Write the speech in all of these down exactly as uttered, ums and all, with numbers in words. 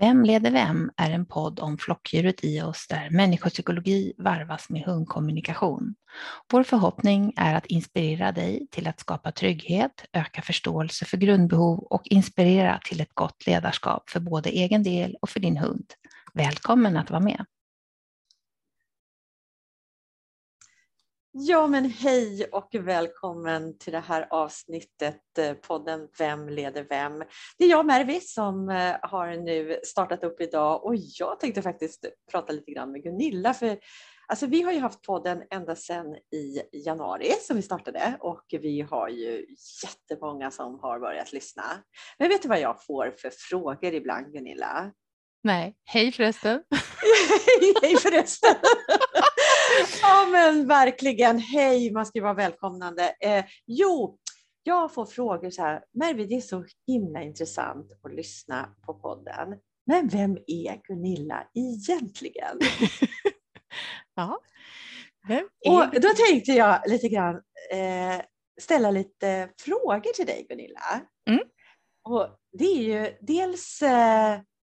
Vem leder vem är en podd om flockdjuret i oss där människopsykologi varvas med hundkommunikation. Vår förhoppning är att inspirera dig till att skapa trygghet, öka förståelse för grundbehov och inspirera till ett gott ledarskap för både egen del och för din hund. Välkommen att vara med! Ja men hej och välkommen till det här avsnittet, podden Vem leder vem? Det är jag Mervi som har nu startat upp idag och jag tänkte faktiskt prata lite grann med Gunilla för alltså, vi har ju haft podden ända sedan i januari som vi startade och vi har ju jättemånga som har börjat lyssna. Men vet du vad jag får för frågor ibland Gunilla? Nej, hej förresten! Hej förresten! Ja men verkligen, hej, man ska ju vara välkomnande. Eh, jo, jag får frågor så här, Mervi, det är så himla intressant att lyssna på podden. Men vem är Gunilla egentligen? Ja, vem är Och Gunilla? då tänkte jag lite grann eh, ställa lite frågor till dig Gunilla. Mm. Och det är ju dels, eh,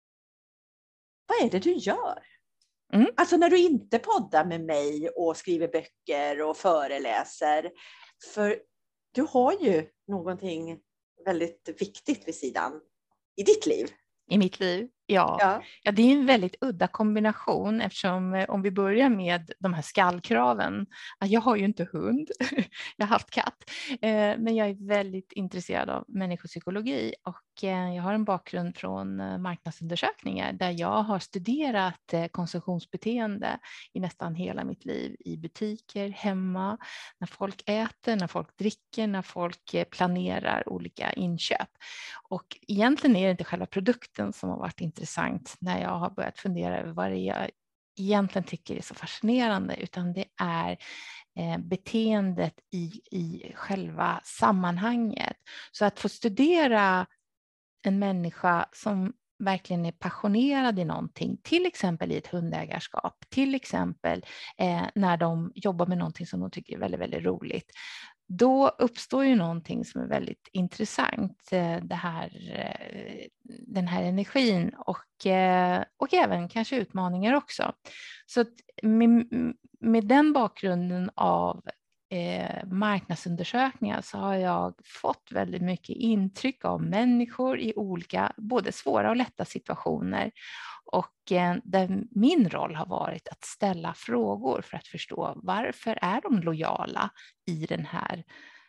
vad är det du gör? Mm. Alltså när du inte poddar med mig och skriver böcker och föreläser. För du har ju någonting väldigt viktigt vid sidan i ditt liv. I mitt liv, ja. ja. Ja, det är en väldigt udda kombination eftersom om vi börjar med de här skallkraven. Jag har ju inte hund, jag har haft katt. Men jag är väldigt intresserad av människopsykologi och jag har en bakgrund från marknadsundersökningar där jag har studerat konsumtionsbeteende i nästan hela mitt liv. I butiker, hemma, när folk äter, när folk dricker, när folk planerar olika inköp. Och egentligen är det inte själva produkten som har varit intressant när jag har börjat fundera över vad det är jag egentligen tycker är så fascinerande, utan det är eh, beteendet i, i själva sammanhanget. Så att få studera en människa som verkligen är passionerad i någonting, till exempel i ett hundägarskap, till exempel eh, när de jobbar med någonting som de tycker är väldigt, väldigt roligt. Då uppstår ju någonting som är väldigt intressant, det här, den här energin och, och även kanske utmaningar också. Så att med, med den bakgrunden av eh, marknadsundersökningar så har jag fått väldigt mycket intryck av människor i olika, både svåra och lätta situationer. Och eh, där min roll har varit att ställa frågor för att förstå varför är de lojala i den här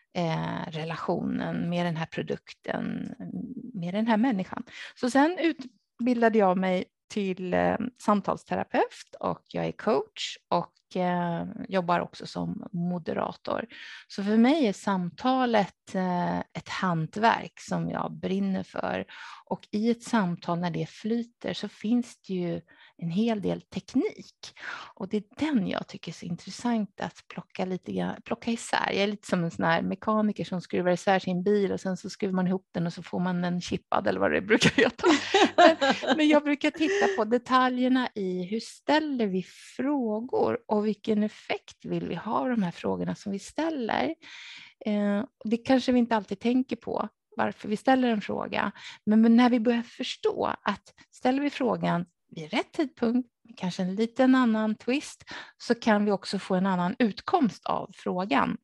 eh, relationen med den här produkten, med den här människan. Så sen utbildade jag mig till eh, samtalsterapeut och jag är coach och eh, jobbar också som moderator. Så för mig är samtalet eh, ett hantverk som jag brinner för, och i ett samtal när det flyter så finns det ju en hel del teknik, och det är den jag tycker är så intressant att plocka lite plocka isär. Jag är lite som en sån här mekaniker som skruvar isär sin bil och sen så skruvar man ihop den och så får man den chippad eller vad det brukar heta. Men, men jag brukar titta på detaljerna i hur ställer vi frågor och vilken effekt vill vi ha av de här frågorna som vi ställer. Eh, det kanske vi inte alltid tänker på varför vi ställer en fråga, men när vi börjar förstå att ställer vi frågan vid rätt tidpunkt, kanske en liten annan twist, så kan vi också få en annan utkomst av frågan.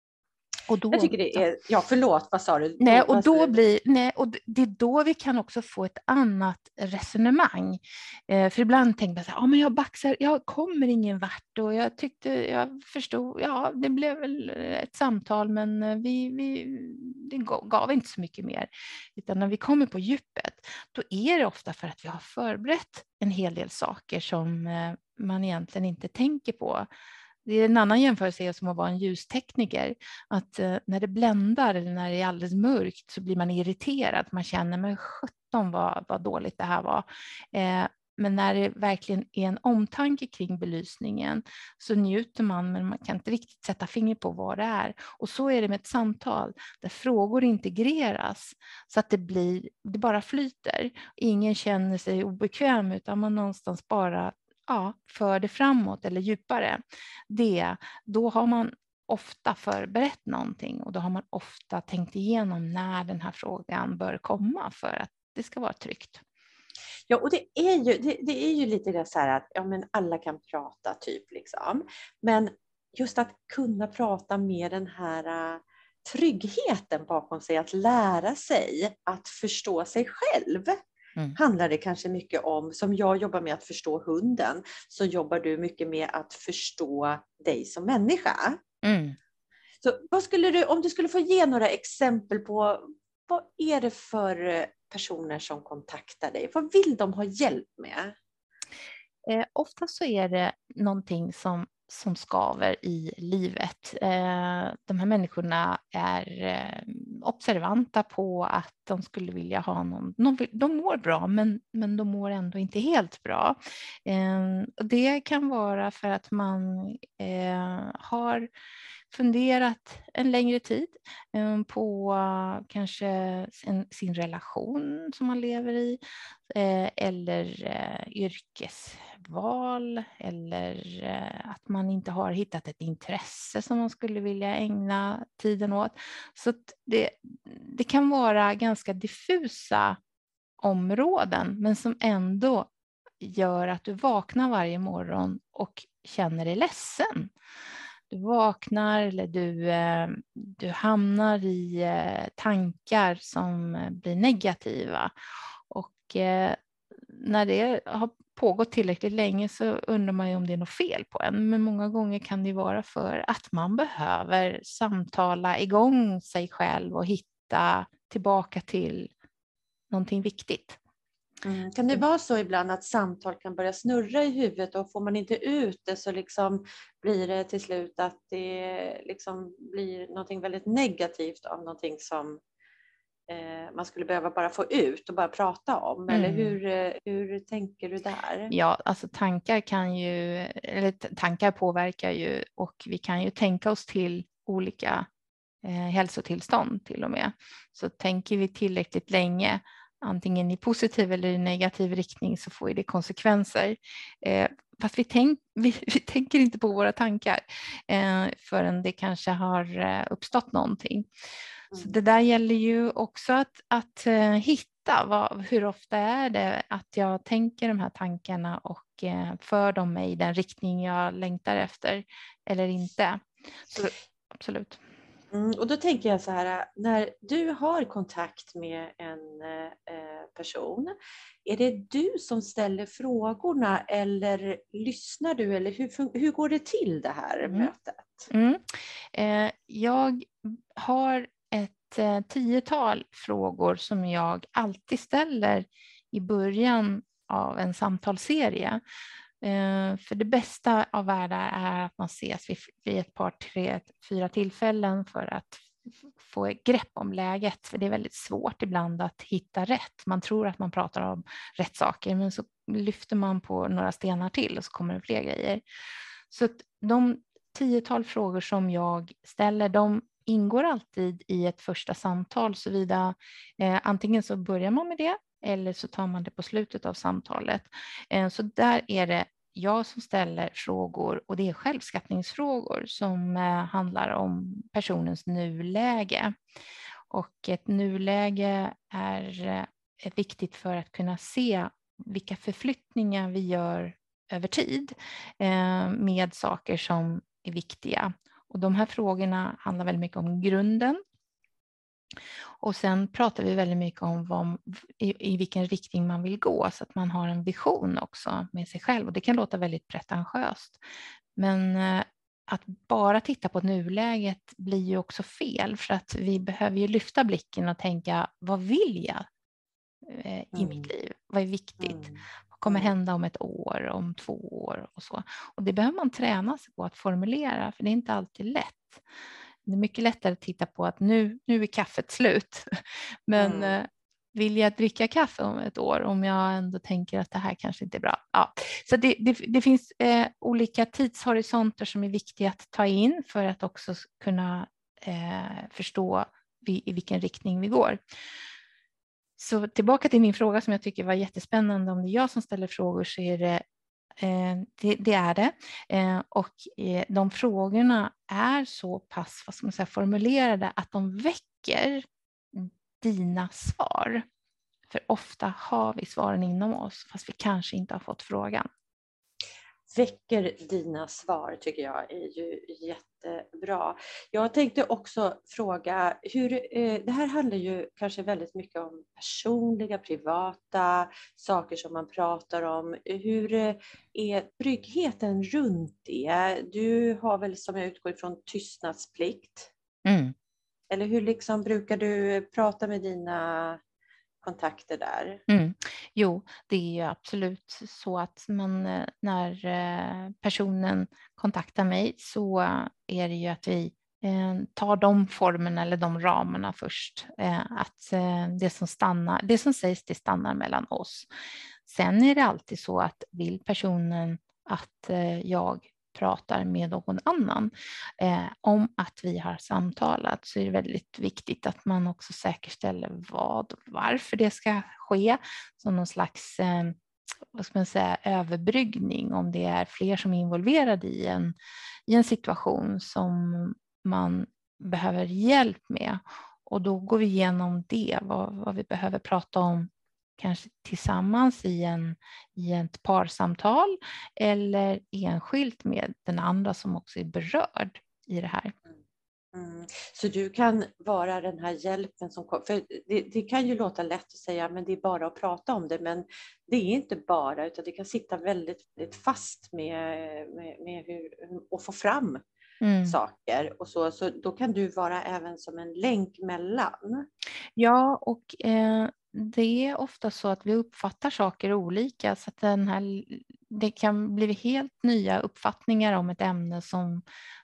Och då, jag tycker det är, ja förlåt, vad sa du? Nej, och då blir, nej, och det är då vi kan också få ett annat resonemang. Eh, för ibland tänker man så här, ja men jag baxar, jag kommer ingen vart och jag tyckte, jag förstod, ja det blev väl ett samtal men vi, vi, det gav inte så mycket mer. Utan när vi kommer på djupet, då är det ofta för att vi har förberett en hel del saker som eh, man egentligen inte tänker på. Det är en annan jämförelse som att vara en ljustekniker. Att eh, när det bländar eller när det är alldeles mörkt så blir man irriterad. Man känner, men sjutton vad, vad dåligt det här var. Eh, men när det verkligen är en omtanke kring belysningen så njuter man, men man kan inte riktigt sätta finger på vad det är. Och så är det med ett samtal där frågor integreras så att det blir, det bara flyter. Ingen känner sig obekväm utan man någonstans bara ja, för det framåt eller djupare, det, då har man ofta förberett någonting och då har man ofta tänkt igenom när den här frågan bör komma för att det ska vara tryggt. Ja, och det är ju, det, det är ju lite det så här att ja, men alla kan prata typ liksom. Men just att kunna prata med den här uh, tryggheten bakom sig, att lära sig att förstå sig själv. Mm. Handlar det kanske mycket om, som jag jobbar med att förstå hunden, så jobbar du mycket med att förstå dig som människa. Mm. Så vad skulle du, om du skulle få ge några exempel på, vad är det för personer som kontaktar dig? Vad vill de ha hjälp med? Eh, ofta så är det någonting som, som skaver i livet. Eh, de här människorna är eh, observanta på att de skulle vilja ha någon, någon de mår bra men, men de mår ändå inte helt bra. Eh, det kan vara för att man eh, har funderat en längre tid eh, på uh, kanske sin, sin relation som man lever i eh, eller eh, yrkesval eller eh, att man inte har hittat ett intresse som man skulle vilja ägna tiden åt. Så det, det kan vara ganska diffusa områden men som ändå gör att du vaknar varje morgon och känner dig ledsen. Du vaknar eller du, du hamnar i tankar som blir negativa. Och när det har pågått tillräckligt länge så undrar man ju om det är något fel på en. Men många gånger kan det vara för att man behöver samtala igång sig själv och hitta tillbaka till någonting viktigt. Mm. Kan det vara så ibland att samtal kan börja snurra i huvudet och får man inte ut det så liksom blir det till slut att det liksom blir någonting väldigt negativt av någonting som eh, man skulle behöva bara få ut och bara prata om? Mm. Eller hur, hur tänker du där? Ja, alltså tankar kan ju, eller tankar påverkar ju och vi kan ju tänka oss till olika eh, hälsotillstånd till och med. Så tänker vi tillräckligt länge antingen i positiv eller i negativ riktning så får det konsekvenser. Eh, fast vi, tänk, vi, vi tänker inte på våra tankar eh, förrän det kanske har eh, uppstått någonting. Mm. Så det där gäller ju också att, att eh, hitta vad, hur ofta är det att jag tänker de här tankarna och eh, för dem mig i den riktning jag längtar efter eller inte. Så absolut. Mm, och då tänker jag så här, när du har kontakt med en eh, person, är det du som ställer frågorna eller lyssnar du? Eller hur, hur går det till det här mm. mötet? Mm. Eh, jag har ett eh, tiotal frågor som jag alltid ställer i början av en samtalsserie. Uh, för det bästa av världar är att man ses vid, vid ett par, tre, fyra tillfällen för att f- få grepp om läget. För det är väldigt svårt ibland att hitta rätt. Man tror att man pratar om rätt saker men så lyfter man på några stenar till och så kommer det fler grejer. Så att de tiotal frågor som jag ställer, de ingår alltid i ett första samtal. Såvida eh, antingen så börjar man med det eller så tar man det på slutet av samtalet. Så där är det jag som ställer frågor och det är självskattningsfrågor som handlar om personens nuläge. Och ett nuläge är viktigt för att kunna se vilka förflyttningar vi gör över tid med saker som är viktiga. Och de här frågorna handlar väldigt mycket om grunden. Och sen pratar vi väldigt mycket om vad, i, i vilken riktning man vill gå så att man har en vision också med sig själv. Och det kan låta väldigt pretentiöst. Men eh, att bara titta på nuläget blir ju också fel för att vi behöver ju lyfta blicken och tänka vad vill jag eh, i mm. mitt liv? Vad är viktigt? Mm. Vad kommer hända om ett år, om två år och så? Och det behöver man träna sig på att formulera för det är inte alltid lätt. Det är mycket lättare att titta på att nu, nu är kaffet slut. Men mm. eh, vill jag dricka kaffe om ett år om jag ändå tänker att det här kanske inte är bra? Ja. Så det, det, det finns eh, olika tidshorisonter som är viktiga att ta in för att också kunna eh, förstå vi, i vilken riktning vi går. Så tillbaka till min fråga som jag tycker var jättespännande. Om det är jag som ställer frågor så är det Det, det är det. Och de frågorna är så pass vad ska man säga, formulerade att de väcker dina svar. För ofta har vi svaren inom oss fast vi kanske inte har fått frågan. Väcker dina svar tycker jag är ju jättebra. Jag tänkte också fråga, hur, eh, det här handlar ju kanske väldigt mycket om personliga, privata saker som man pratar om. Hur eh, är tryggheten runt det? Du har väl, som jag utgår ifrån, tystnadsplikt? Mm. Eller hur liksom brukar du prata med dina kontakter där? Mm. Jo, det är ju absolut så att man, eh, när eh, personen kontaktar mig så är det ju att vi eh, tar de formerna eller de ramarna först. Eh, att eh, det som stannar, det som sägs, det stannar mellan oss. Sen är det alltid så att vill personen att eh, jag pratar med någon annan eh, om att vi har samtalat, så är det väldigt viktigt att man också säkerställer vad och varför det ska ske, som någon slags eh, vad ska man säga, överbryggning om det är fler som är involverade i en, i en situation som man behöver hjälp med. Och då går vi igenom det, vad, vad vi behöver prata om, kanske tillsammans i, en, i ett parsamtal eller enskilt med den andra som också är berörd i det här. Mm. Så du kan vara den här hjälpen som kommer, för det, det kan ju låta lätt att säga men det är bara att prata om det, men det är inte bara, utan det kan sitta väldigt, väldigt fast med, med, med hur att få fram mm. saker och så, så då kan du vara även som en länk mellan. Ja, och eh, det är ofta så att vi uppfattar saker olika, så att den här, det kan bli helt nya uppfattningar om ett ämne som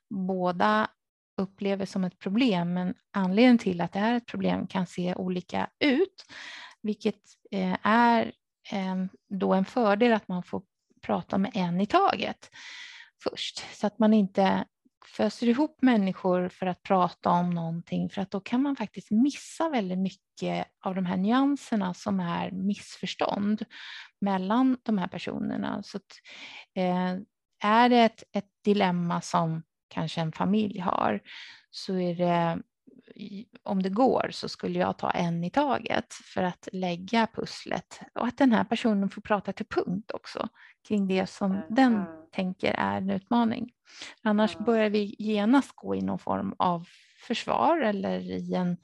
båda upplever som ett problem, men anledningen till att det är ett problem kan se olika ut, vilket eh, är eh, då en fördel att man får prata med en i taget först, så att man inte föser ihop människor för att prata om någonting, för att då kan man faktiskt missa väldigt mycket av de här nyanserna som är missförstånd mellan de här personerna. Så att, eh, är det ett, ett dilemma som kanske en familj har, så är det, om det går, så skulle jag ta en i taget för att lägga pusslet, och att den här personen får prata till punkt också kring det som mm. den mm. tänker är en utmaning. Annars mm. börjar vi genast gå i någon form av försvar eller i, en,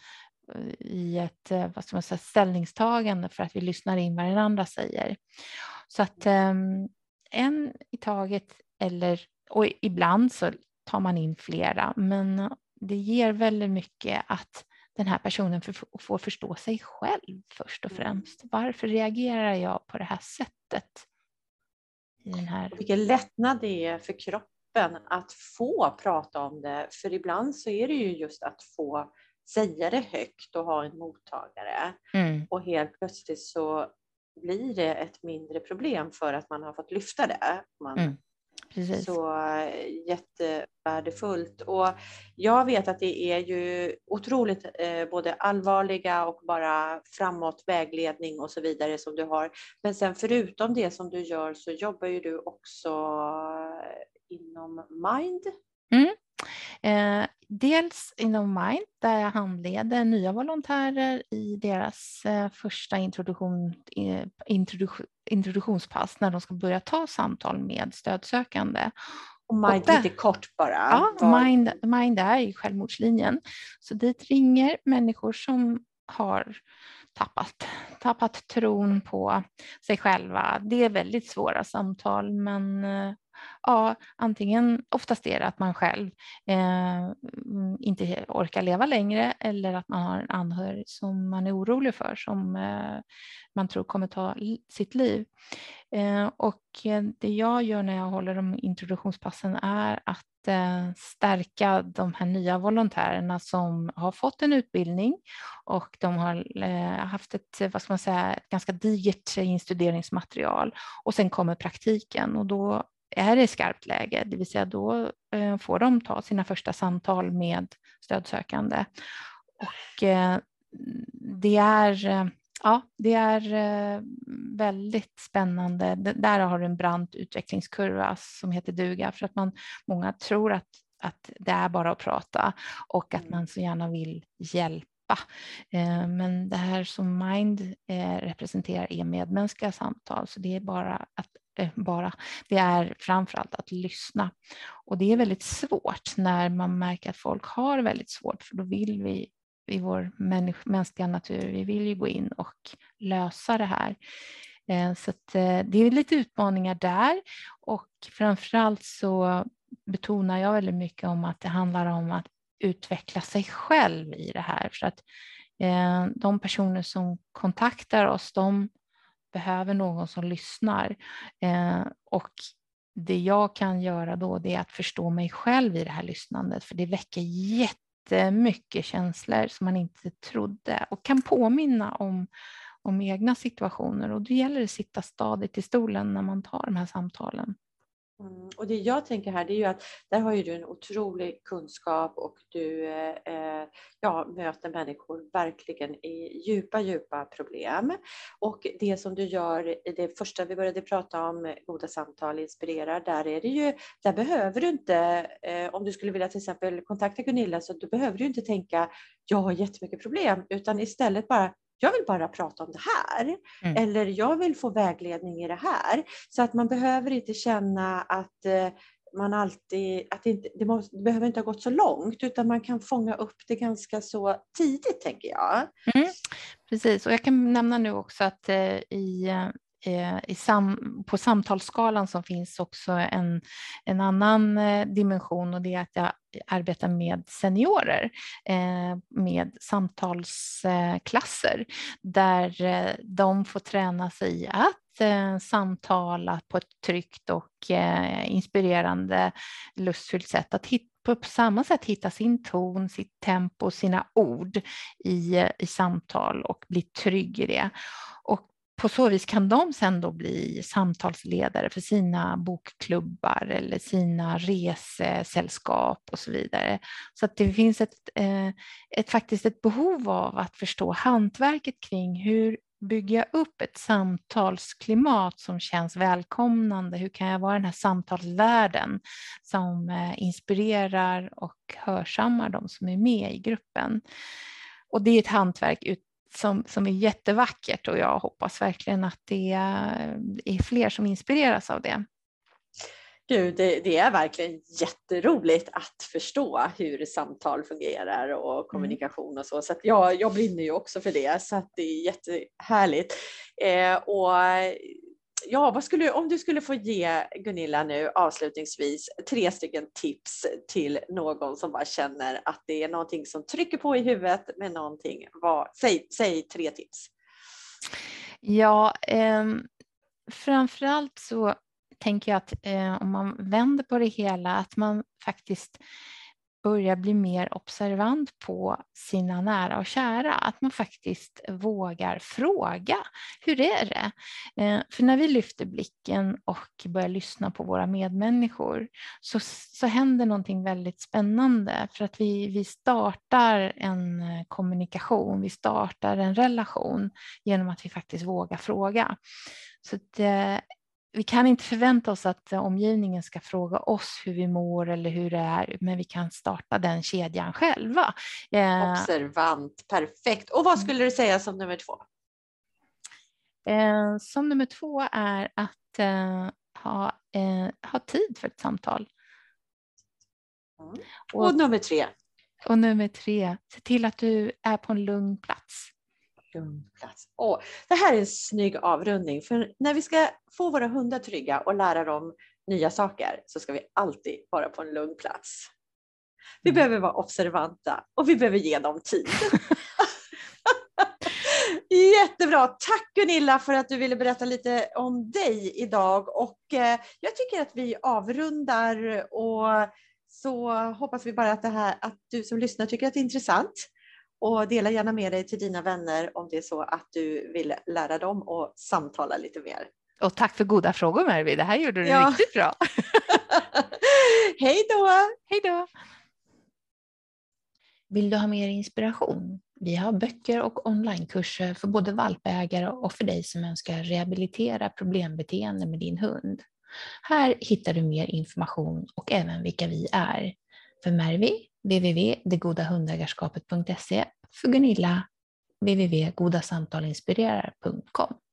i ett vad ska man säga, ställningstagande för att vi lyssnar in vad den andra säger. Så att um, en i taget, eller, och ibland så tar man in flera, men det ger väldigt mycket att den här personen får förstå sig själv först och främst. Varför reagerar jag på det här sättet? I den här... Vilken lättnad det är för kroppen att få prata om det. För ibland så är det ju just att få säga det högt och ha en mottagare. Mm. Och helt plötsligt så blir det ett mindre problem för att man har fått lyfta det. Man... Mm. Precis. Så jättevärdefullt. Och jag vet att det är ju otroligt eh, både allvarliga och bara framåt vägledning och så vidare som du har. Men sen förutom det som du gör så jobbar ju du också inom Mind. Mm. Eh, dels inom Mind, där jag handleder nya volontärer i deras eh, första introduktion, eh, introduktion, introduktionspass när de ska börja ta samtal med stödsökande. Och Mind, och där, lite kort bara. Ja, Var... Mind, Mind är i självmordslinjen. Så dit ringer människor som har tappat, tappat tron på sig själva. Det är väldigt svåra samtal, men ja, antingen oftast är det att man själv eh, inte orkar leva längre, eller att man har en anhörig som man är orolig för, som eh, man tror kommer ta sitt liv. Eh, och det jag gör när jag håller de introduktionspassen är att eh, stärka de här nya volontärerna som har fått en utbildning, och de har eh, haft ett, vad ska man säga, ett ganska digert instuderingsmaterial, och sen kommer praktiken, och då är det skarpt läge, det vill säga då eh, får de ta sina första samtal med stödsökande. Och eh, det är, eh, ja, det är eh, väldigt spännande. D- där har du en brant utvecklingskurva som heter duga, för att man, många tror att, att det är bara att prata, och att man så gärna vill hjälpa appa. Men det här som Mind representerar är medmänskliga samtal, så det är bara att bara, det är framförallt att lyssna. Och det är väldigt svårt när man märker att folk har väldigt svårt, för då vill vi i vår mänskliga natur, vi vill ju gå in och lösa det här. Så att det är lite utmaningar där, och framförallt så betonar jag väldigt mycket om att det handlar om att utveckla sig själv i det här, för att de personer som kontaktar oss, de behöver någon som lyssnar, eh, och det jag kan göra då, det är att förstå mig själv i det här lyssnandet, för det väcker jättemycket känslor som man inte trodde och kan påminna om, om egna situationer, och då gäller det att sitta stadigt i stolen när man tar de här samtalen. Mm, och det jag tänker här, det är ju att där har ju du en otrolig kunskap, och du eh, ja, möter människor verkligen i djupa, djupa problem. Och det som du gör, det första vi började prata om, goda samtal inspirerar, där är det ju, där behöver du inte, eh, om du skulle vilja till exempel kontakta Gunilla, så du behöver du inte tänka, jag har jättemycket problem, utan istället bara, jag vill bara prata om det här. Mm. Eller jag vill få vägledning i det här. Så att man behöver inte känna att eh, man alltid, att det, inte, det, måste, det behöver inte ha gått så långt, utan man kan fånga upp det ganska så tidigt, tänker jag. Mm. Precis, och jag kan nämna nu också att eh, i I sam, på samtalsskalan som finns också en, en annan eh, dimension, och det är att jag arbetar med seniorer eh, med samtalsklasser, där eh, de får träna sig i att eh, samtala på ett tryggt och eh, inspirerande, lustfyllt sätt, att hitta på samma sätt hitta sin ton, sitt tempo, sina ord i, i samtal och bli trygg i det. Och på så vis kan de sen då bli samtalsledare för sina bokklubbar eller sina resesällskap och så vidare. Så att det finns ett, ett, faktiskt ett behov av att förstå hantverket kring hur bygger jag upp ett samtalsklimat som känns välkomnande. Hur kan jag vara den här samtalsvärden som inspirerar och hörsammar de som är med i gruppen. Och det är ett hantverk ut Som, som är jättevackert, och jag hoppas verkligen att det är fler som inspireras av det. Gud, det, det är verkligen jätteroligt att förstå hur samtal fungerar och kommunikation mm. och så. Så att jag, jag brinner ju också för det, så att det är jättehärligt. Eh, och ja, vad skulle, om du skulle få ge Gunilla nu avslutningsvis tre stycken tips till någon som bara känner att det är någonting som trycker på i huvudet med någonting. Vad, säg, säg tre tips. Ja, eh, framförallt så tänker jag att eh, om man vänder på det hela, att man faktiskt börjar bli mer observant på sina nära och kära. Att man faktiskt vågar fråga, hur är det? Eh, för när vi lyfter blicken och börjar lyssna på våra medmänniskor, så, så händer någonting väldigt spännande. För att vi, vi startar en kommunikation, vi startar en relation genom att vi faktiskt vågar fråga. Så att, eh, vi kan inte förvänta oss att omgivningen ska fråga oss hur vi mår eller hur det är, men vi kan starta den kedjan själva. Eh, Observant, perfekt. Och vad skulle du säga som nummer två? Eh, som nummer två är att eh, ha, eh, ha tid för ett samtal. Mm. Och, och nummer tre? Och nummer tre, se till att du är på en lugn plats. Plats. Åh, det här är en snygg avrundning, för när vi ska få våra hundar trygga och lära dem nya saker, så ska vi alltid vara på en lugn plats. Vi mm. behöver vara observanta och vi behöver ge dem tid. Jättebra, tack Gunilla för att du ville berätta lite om dig idag, och eh, jag tycker att vi avrundar, och så hoppas vi bara att, det här, att du som lyssnar tycker att det är intressant. Och dela gärna med dig till dina vänner om det är så att du vill lära dem och samtala lite mer. Och tack för goda frågor, Mervi. Det här gjorde du ja. riktigt bra. Hej då! Hej då! Vill du ha mer inspiration? Vi har böcker och onlinekurser för både valpägare och för dig som önskar rehabilitera problembeteende med din hund. Här hittar du mer information och även vilka vi är. För Mervi, w w w punkt det goda hundägarskapet punkt se, för Gunilla, w w w punkt godasamtalinspirerar punkt com.